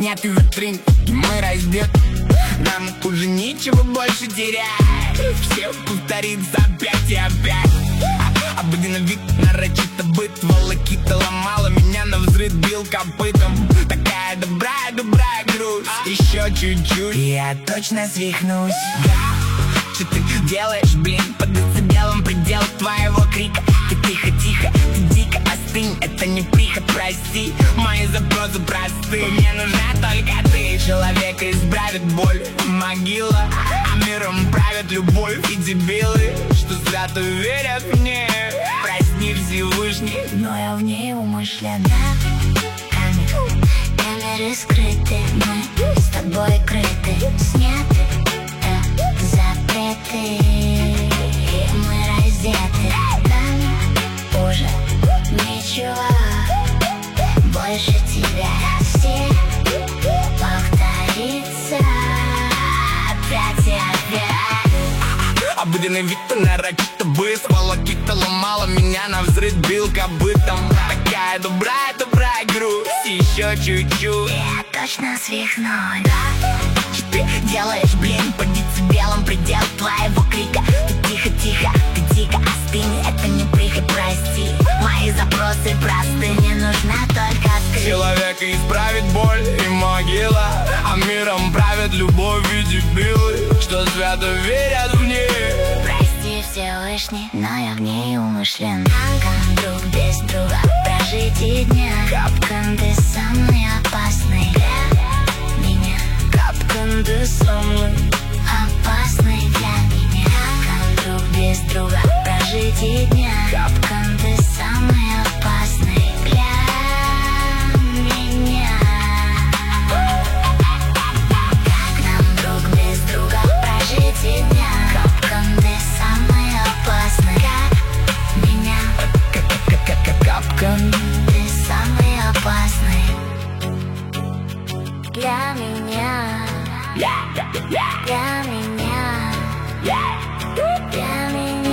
сняты витрин, и мы раздеты. Нам уже нечего больше терять. Все повторится опять и опять. Обыденный вид, нарочито быт, волокита ломала меня, навзрыд бил копытом. Такая добрая грусть, еще чуть-чуть и я точно свихнусь. Что ты делаешь, блин, под децибелом предел твоего крика? Ты тихо, ты дико остынь, это не прихоть, прости. Мои запросы просты, мне нужна только ты. Человека исправит боль, могила, а миром правят любовь и дебилы, что свято верят мне. Прости, Всевышний, но я в ней умышленно. Камеры скрыты, мы с тобой крыты, сняты запреты, мы раздеты. Нам уже ничего больше тебя. Все повторится опять и опять. Обыденный вид, нарочито быт, волокита ломала меня, навзрыд бил копытом. Такая добрая грусть, еще чуть-чуть я точно свихнусь. Что ты делаешь, блин, под децибелом предел твоего крика? Ты тихо, ты дико остынь, это не прихоть, прости. Мои запросы просты, мне нужна только ты. Человека исправит боль и могила, а миром правят любовь и дебилы, что свято верят в ней. Прости, Всевышний, но я в ней умышленно. Друг без друга прожить и дня. Капкан, ты самый опасный для меня. Капкан, ты самый опасный для меня. Друг без друга прожить и дня. Капкан, ты самый опасный для меня. Как нам друг без друга прожить и дня? Капкан, ты самый опасный для меня. Капкан, ты самый опасный для меня. Для меня. Для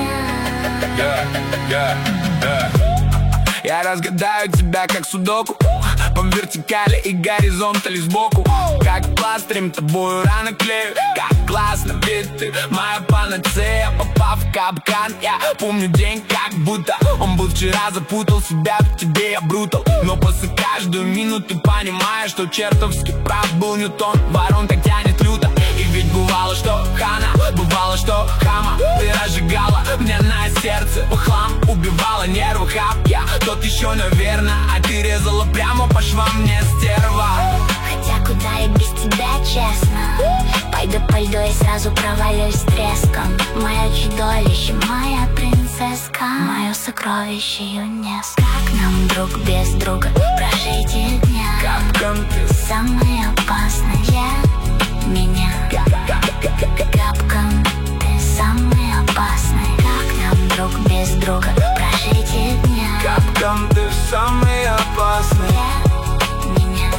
меня. Я разгадаю тебя как судоку, по вертикали и горизонтали сбоку. Как пластырем тобою рано клею. Как классно, ведь ты моя панацея. Попав в капкан, я помню день как будто он был вчера. Запутал себя в тебе, я брутал, но после каждую минуту понимаешь, что чертовски прав был Ньютон. Ворон так тянет люто. И ведь бывало, что хана, бывало, что хама ты разжигала мне на сердце по хлам, убивала нервы хап. Я тот еще, наверное, а ты резала прямо по швам мне, стерва. Хотя куда я без тебя, честно? Пойду по льду и сразу провалюсь с треском. Мое чудовище, моя принцесска, мое сокровище ЮНЕСКО. Как нам друг без друга прожить и дня? Капкан, ты самый опасный для меня. Капкан, ты самый опасный. Как нам друг без друга прожить и дня? Капкан, ты самый опасный для меня.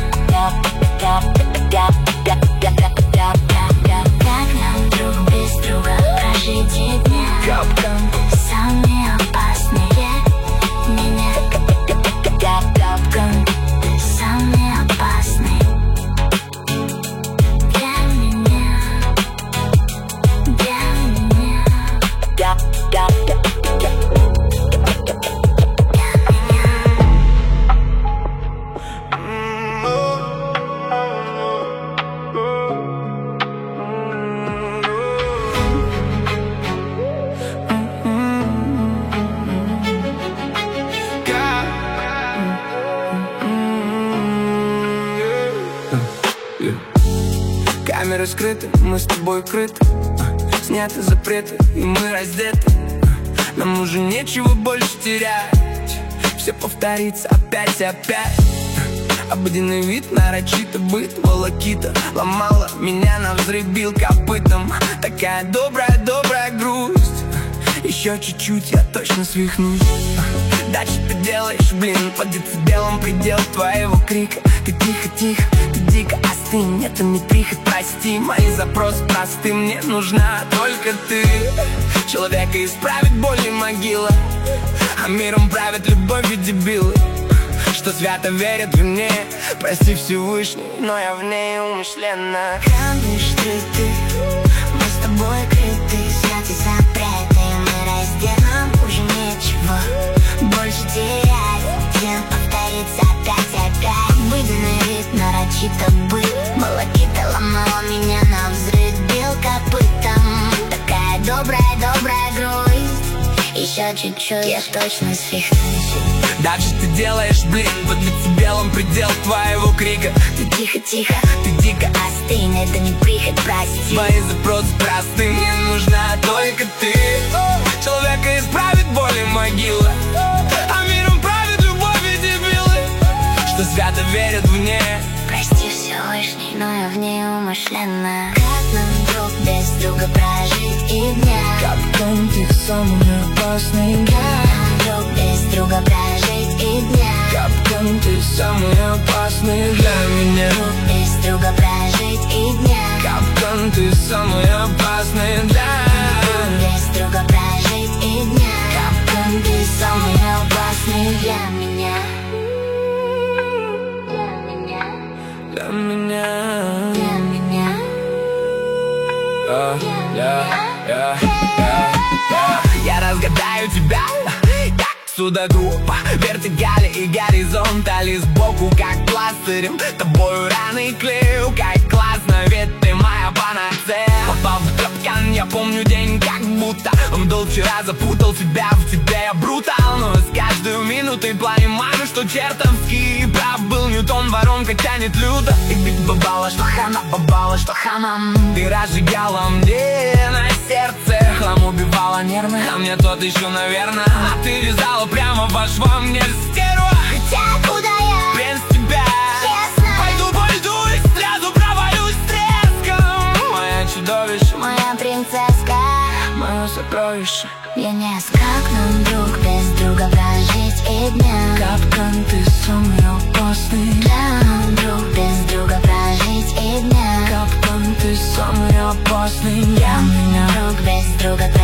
Как нам друг без друга прожить и дня? Капкан, ты самый опасный для меня. Капкан, ты самый опасный для меня. Для меня. Камеры скрыты, мы с тобой крыты, сняты запреты, и мы раздеты. Нам уже нечего больше терять. Все повторится опять и опять. Обыденный вид, нарочито быт, волокита ломала меня, навзрыд бил копытом. Такая добрая грусть, еще чуть-чуть, я точно свихнусь. Да что ты делаешь, блин, под децибелом предел твоего крика? Ты тихо, ты дико остынь, это не прихоть, прости. Мои запросы просты, мне нужна только ты. Человека исправит боль и могила, а миром правят любовь и дебилы, что свято верят в мне. Прости, Всевышний, но я в ней умышленно. Хранишь ты, мы с тобой крыты, святы запреты, мы разделим, уже нечего больше терять. День повторится опять. Обыденный вид, нарочито быть. Волокита ломала меня на взрыв, бил копытом. Такая добрая грусть. Еще чуть-чуть, я точно свихнусь. Дальше ты делаешь блин, под децибелом предел твоего крика. Ты тихо, ты дико остынь, это не прихоть, прости. Мои запросы просты, мне нужна только ты. Человека исправит боль и могила, а миром правит любовь и дебилы, что свято верят в ней. Прости, Всевышний, но я в ней умышленно. Как нам друг без друга прожить и дня? Капкан тех самый опасный дня. Друг без друга прожить и дня. Капкан ты самый опасный для меня. Друг без друга прожить и дня. Капкан ты самый опасный для. Друг без друга прожить и дня. Капкан ты самый опасный для меня. Для меня. Для меня. Я разгадаю тебя, как судоку по вертикали и горизонтали, сбоку как пластырем, тобою раны клею. Как классно, ведь ты моя панацея. Попал в капкан, я помню день как будто он был вчера, запутал тебя, в тебе я брутал. Но с каждой минутой понимаю, что чертовски прав был Ньютон. Воронка тянет люто, и ты бабала, что хана, бабала, что хана. Ты разжигала мне на сердце, хлам убивала нервы, а мне тот еще, наверное. А ты вязала прямо по швам, мне стерва. Хотя куда я? Без тебя Честно. пойду по льду и сразу провалюсь с треском. Моя чудовище, Моя принцесска, мое сокровище. я не скакну друг без друга прожить и дня. Капкан ты самый опасный. Друг без друга прожить и дня. Капкан ты самый опасный для меня. Друг без друга